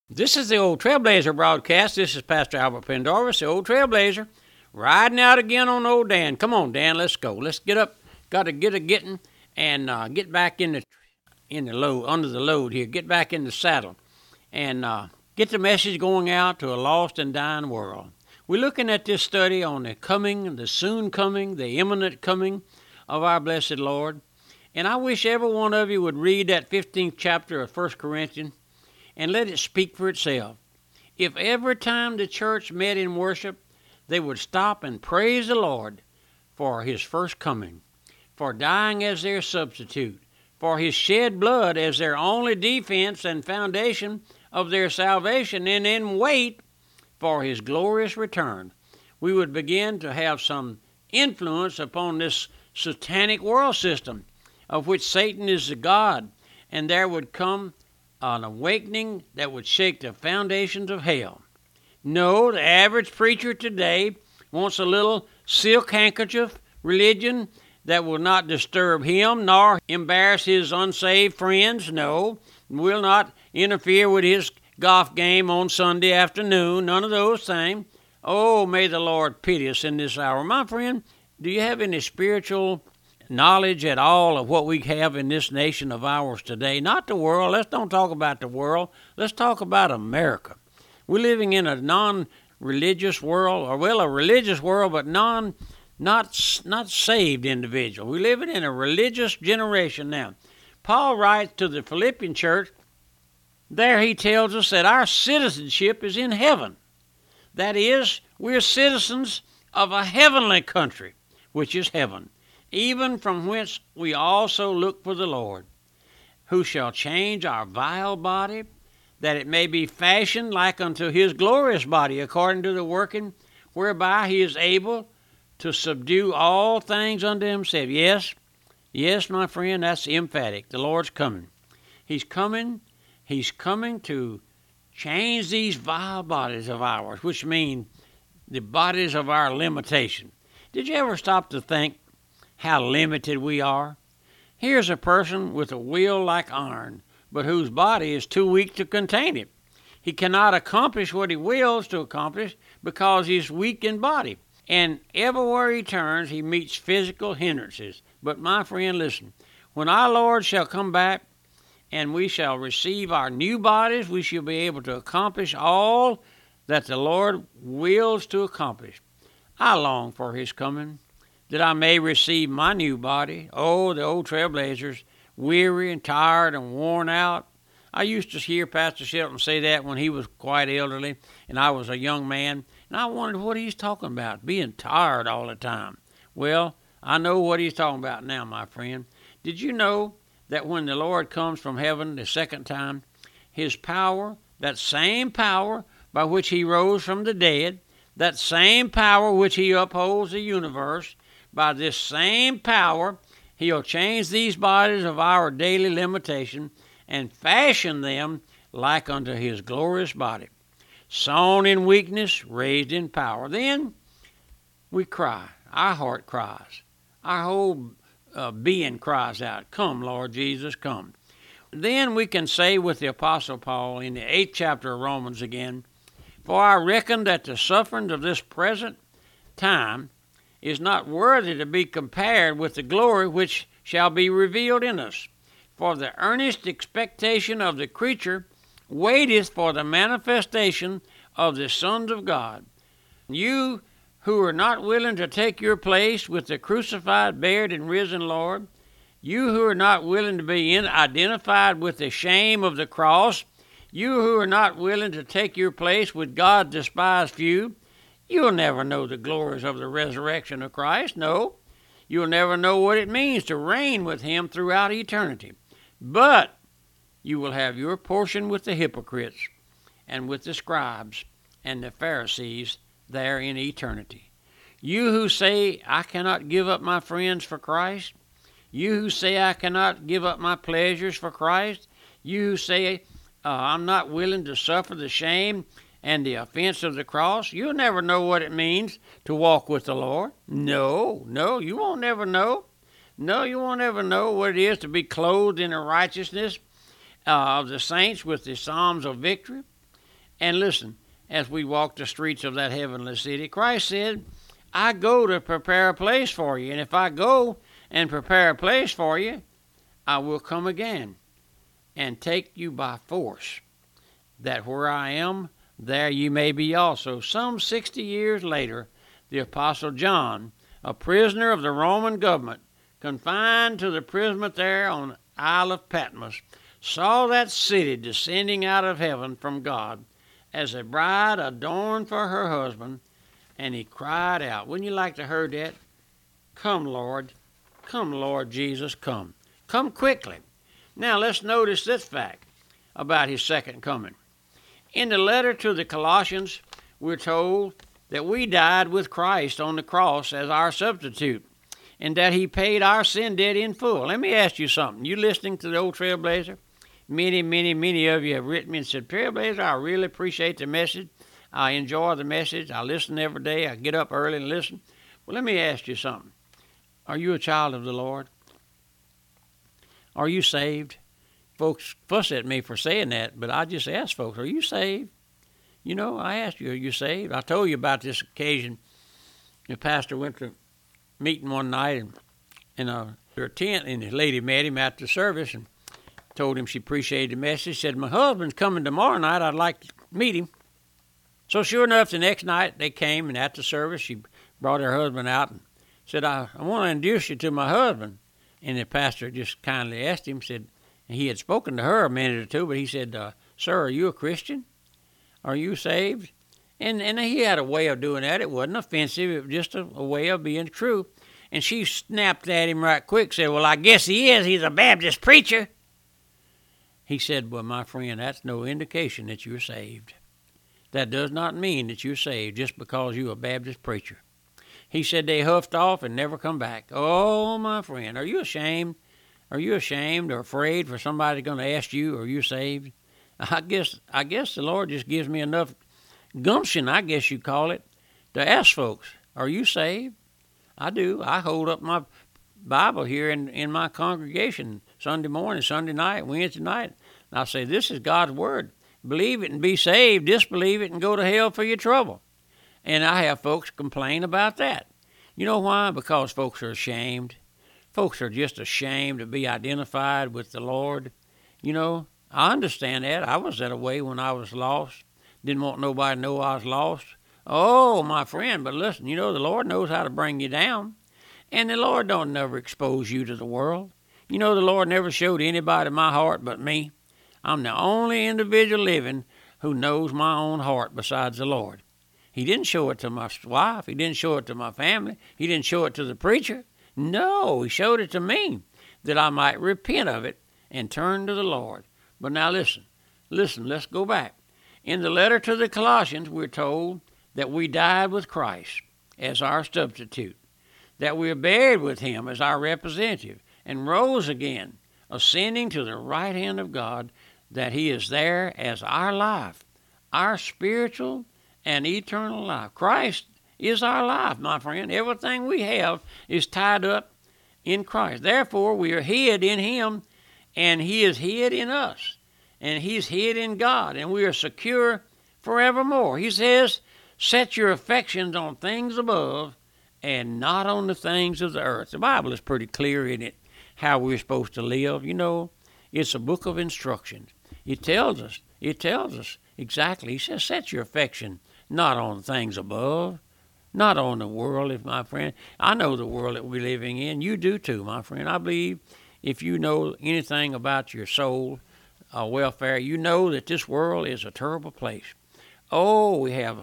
This is the Old Trailblazer broadcast. This is Pastor Albert Pendarvis, the Old Trailblazer, riding out again on old Dan. Come on, Dan, let's go. Let's get up. Got to get a getting and get back in the load, under the load here. Get back in the saddle and get the message going out to a lost and dying world. We're looking at this study on the coming, the soon coming, the imminent coming of our blessed Lord. And I wish every one of you would read that 15th chapter of 1 Corinthians and let it speak for itself. If every time the church met in worship, they would stop and praise the Lord for his first coming, for dying as their substitute, for his shed blood as their only defense and foundation of their salvation, and then wait for his glorious return, we would begin to have some influence upon this satanic world system of which Satan is the God, and there would come an awakening that would shake the foundations of hell. No, the average preacher today wants a little silk handkerchief religion that will not disturb him nor embarrass his unsaved friends. No, will not interfere with his golf game on Sunday afternoon. None of those things. Oh, may the Lord pity us in this hour. My friend, do you have any spiritual knowledge at all of what we have in this nation of ours today? Not the world. Let's don't talk about the world. Let's talk about America. We're living in a non-religious world, or well, a religious world, but not saved individual. We're living in a religious generation now. Paul writes to the Philippian church, there he tells us that our citizenship is in heaven. That is, we're citizens of a heavenly country, which is heaven, even from whence we also look for the Lord, who shall change our vile body, that it may be fashioned like unto his glorious body, according to the working whereby he is able to subdue all things unto himself. Yes, my friend, that's emphatic. The Lord's coming. He's coming to change these vile bodies of ours, which mean the bodies of our limitation. Did you ever stop to think how limited we are? Here's a person with a will like iron, but whose body is too weak to contain it. He cannot accomplish what he wills to accomplish because he's weak in body. And everywhere he turns, he meets physical hindrances. But my friend, listen, when our Lord shall come back and we shall receive our new bodies, we shall be able to accomplish all that the Lord wills to accomplish. I long for his coming, that I may receive my new body. Oh, the old trailblazers, weary and tired and worn out. I used to hear Pastor Shelton say that when he was quite elderly and I was a young man, and I wondered what he's talking about, being tired all the time. Well, I know what he's talking about now, my friend. Did you know that when the Lord comes from heaven the second time, his power, that same power by which he rose from the dead, that same power which he upholds the universe, by this same power, he'll change these bodies of our daily limitation and fashion them like unto his glorious body. Sown in weakness, raised in power. Then we cry. Our heart cries. Our whole being cries out, come, Lord Jesus, come. Then we can say with the Apostle Paul in the 8th chapter of Romans again, for I reckon that the sufferings of this present time is not worthy to be compared with the glory which shall be revealed in us. For the earnest expectation of the creature waiteth for the manifestation of the sons of God. You who are not willing to take your place with the crucified, buried, and risen Lord, you who are not willing to be identified with the shame of the cross, you who are not willing to take your place with God's despised few, you'll never know the glories of the resurrection of Christ. No, you'll never know what it means to reign with him throughout eternity. But you will have your portion with the hypocrites and with the scribes and the Pharisees there in eternity. You who say, I cannot give up my friends for Christ, you who say, I cannot give up my pleasures for Christ, you who say, I'm not willing to suffer the shame and the offense of the cross, you'll never know what it means to walk with the Lord. No, you won't ever know. No, you won't ever know what it is to be clothed in the righteousness of the saints with the psalms of victory. And listen, as we walk the streets of that heavenly city, Christ said, I go to prepare a place for you. And if I go and prepare a place for you, I will come again and take you by force, that where I am, there you may be also. Some 60 years later, the Apostle John, a prisoner of the Roman government, confined to the imprisonment there on the Isle of Patmos, saw that city descending out of heaven from God as a bride adorned for her husband, and he cried out. Wouldn't you like to hear that? Come, Lord. Come, Lord Jesus, come. Come quickly. Now let's notice this fact about his second coming. In the letter to the Colossians, we're told that we died with Christ on the cross as our substitute, and that he paid our sin debt in full. Let me ask you something. You listening to the old Trailblazer? Many of you have written me and said, Trailblazer, I really appreciate the message. I enjoy the message. I listen every day. I get up early and listen. Well, let me ask you something. Are you a child of the Lord? Are you saved? Folks fuss at me for saying that, but I just ask folks, are you saved? You know, I asked you, are you saved? I told you about this occasion. The pastor went to a meeting one night in a tent, and this lady met him after the service and told him she appreciated the message. Said, my husband's coming tomorrow night. I'd like to meet him. So sure enough, the next night they came, and at the service, she brought her husband out and said, I want to introduce you to my husband. And the pastor just kindly asked him, said, and he had spoken to her a minute or two, but he said, sir, are you a Christian? Are you saved? And he had a way of doing that. It wasn't offensive. It was just a way of being true. And she snapped at him right quick, said, well, I guess he is. He's a Baptist preacher. He said, well, my friend, that's no indication that you're saved. That does not mean that you're saved just because you're a Baptist preacher. He said they huffed off and never come back. Oh, my friend, are you ashamed? Are you ashamed or afraid for somebody going to ask you, are you saved? I guess the Lord just gives me enough gumption, I guess you call it, to ask folks, are you saved? I do. I hold up my Bible here in my congregation Sunday morning, Sunday night, Wednesday night. And I say, this is God's word. Believe it and be saved. Disbelieve it and go to hell for your trouble. And I have folks complain about that. You know why? Because folks are ashamed. Folks are just ashamed to be identified with the Lord. You know, I understand that. I was that way when I was lost. Didn't want nobody to know I was lost. Oh, my friend, but listen, you know, the Lord knows how to bring you down. And the Lord don't never expose you to the world. You know, the Lord never showed anybody my heart but me. I'm the only individual living who knows my own heart besides the Lord. He didn't show it to my wife. He didn't show it to my family. He didn't show it to the preacher. No, he showed it to me that I might repent of it and turn to the Lord. But now listen, let's go back. In the letter to the Colossians, we're told that we died with Christ as our substitute, that we are buried with him as our representative, and rose again, ascending to the right hand of God, that he is there as our life, our spiritual and eternal life. Christ is our life, my friend. Everything we have is tied up in Christ. Therefore, we are hid in him, and he is hid in us, and he's hid in God, and we are secure forevermore. He says, set your affections on things above and not on the things of the earth. The Bible is pretty clear in it, how we're supposed to live. You know, it's a book of instructions. It tells us exactly. He says, set your affection not on things above, not on the world, my friend. I know the world that we're living in. You do too, my friend. I believe if you know anything about your soul welfare, you know that this world is a terrible place. Oh, we have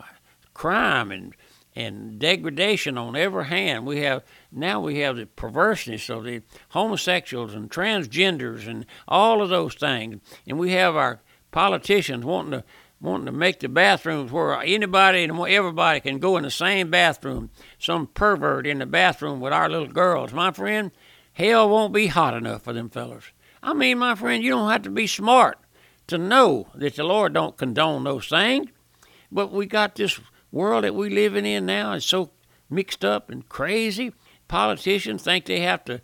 crime and degradation on every hand. We have the perverseness of the homosexuals and transgenders and all of those things. And we have our politicians wanting to make the bathrooms where anybody and everybody can go in the same bathroom. Some pervert in the bathroom with our little girls. My friend, hell won't be hot enough for them fellas. I mean, my friend, you don't have to be smart to know that the Lord don't condone those things. But we got this world that we living in now is so mixed up and crazy. Politicians think they have to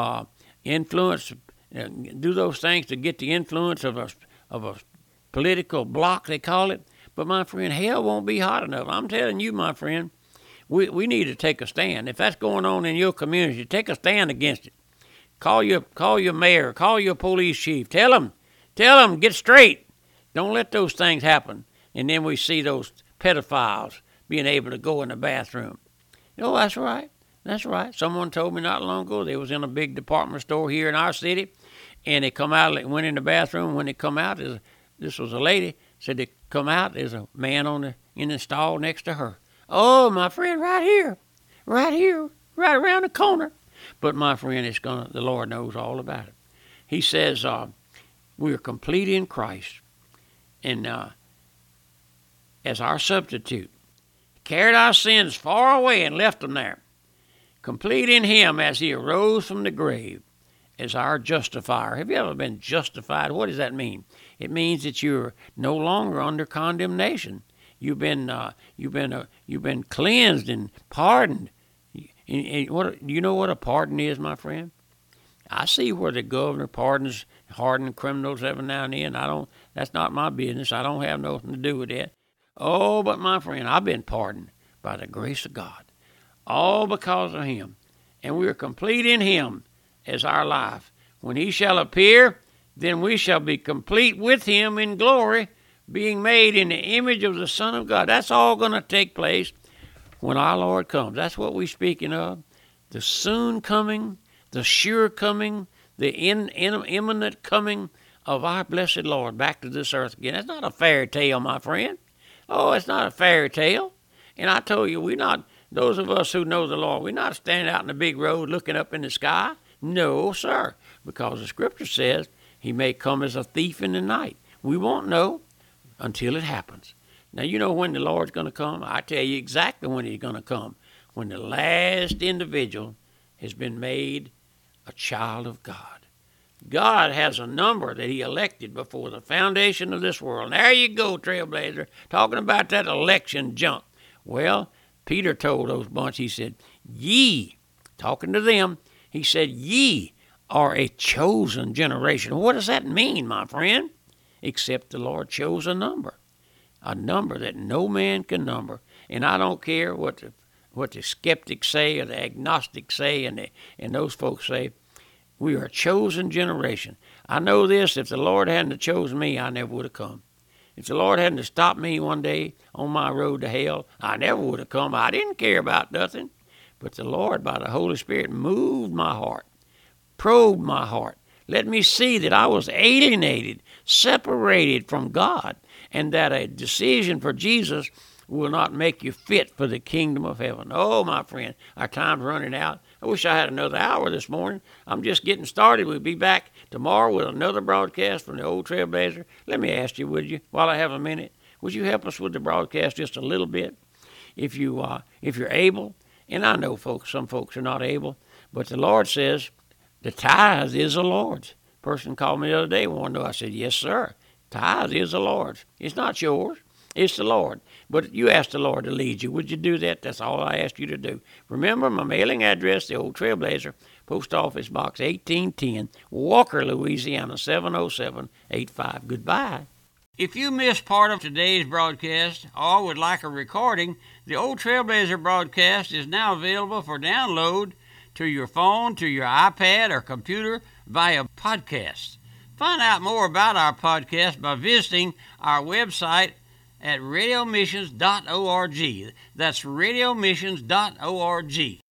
influence, do those things to get the influence of a political bloc, they call it. But, my friend, hell won't be hot enough. I'm telling you, my friend, we need to take a stand. If that's going on in your community, take a stand against it. Call your mayor, call your police chief. Tell them, get straight. Don't let those things happen. And then we see those pedophiles being able to go in the bathroom. That's right. That's right. Someone told me not long ago they was in a big department store here in our city, and they come out, went in the bathroom. When they come out, this was a lady, said they come out, there's a man in the stall next to her. Oh, my friend, right here, right around the corner. But, my friend, the Lord knows all about it. He says we are complete in Christ, and as our substitute, carried our sins far away and left them there. Complete in him as he arose from the grave as our justifier. Have you ever been justified? What does that mean? It means that you're no longer under condemnation. You've been cleansed and pardoned. Do you know what a pardon is, my friend? I see where the governor pardons hardened criminals every now and then. That's not my business. I don't have nothing to do with that. Oh, but my friend, I've been pardoned by the grace of God, all because of him. And we are complete in him as our life. When he shall appear, then we shall be complete with him in glory, being made in the image of the Son of God. That's all going to take place when our Lord comes. That's what we're speaking of. The soon coming, the sure coming, the imminent coming of our blessed Lord back to this earth again. It's not a fairy tale, my friend. Oh, it's not a fairy tale. And I told you, those of us who know the Lord, we're not standing out in the big road looking up in the sky. No, sir, because the Scripture says he may come as a thief in the night. We won't know until it happens. Now, you know when the Lord's going to come? I tell you exactly when he's going to come. When the last individual has been made a child of God. God has a number that he elected before the foundation of this world. And there you go, Trailblazer, talking about that election junk. Well, Peter told those bunch, he said, ye, talking to them, he said, ye are a chosen generation. What does that mean, my friend? Except the Lord chose a number that no man can number. And I don't care what the skeptics say or the agnostics say and those folks say. We are a chosen generation. I know this, if the Lord hadn't chosen me, I never would have come. If the Lord hadn't stopped me one day on my road to hell, I never would have come. I didn't care about nothing. But the Lord, by the Holy Spirit, moved my heart, probed my heart, let me see that I was alienated, separated from God, and that a decision for Jesus will not make you fit for the kingdom of heaven. Oh, my friend, our time's running out. I wish I had another hour this morning. I'm just getting started. We'll be back tomorrow with another broadcast from the Old Trailblazer. Let me ask you, would you, while I have a minute, would you help us with the broadcast just a little bit? If you're able, and I know some folks are not able, but the Lord says the tithe is the Lord's. A person called me the other day, wanted to know. I said, yes, sir. Tithe is the Lord's. It's not yours. It's the Lord. But you asked the Lord to lead you. Would you do that? That's all I asked you to do. Remember my mailing address, the Old Trailblazer, Post Office Box 1810, Walker, Louisiana, 70785. Goodbye. If you missed part of today's broadcast or would like a recording, the Old Trailblazer broadcast is now available for download to your phone, to your iPad, or computer via podcast. Find out more about our podcast by visiting our website at radiomissions.org. That's radiomissions.org.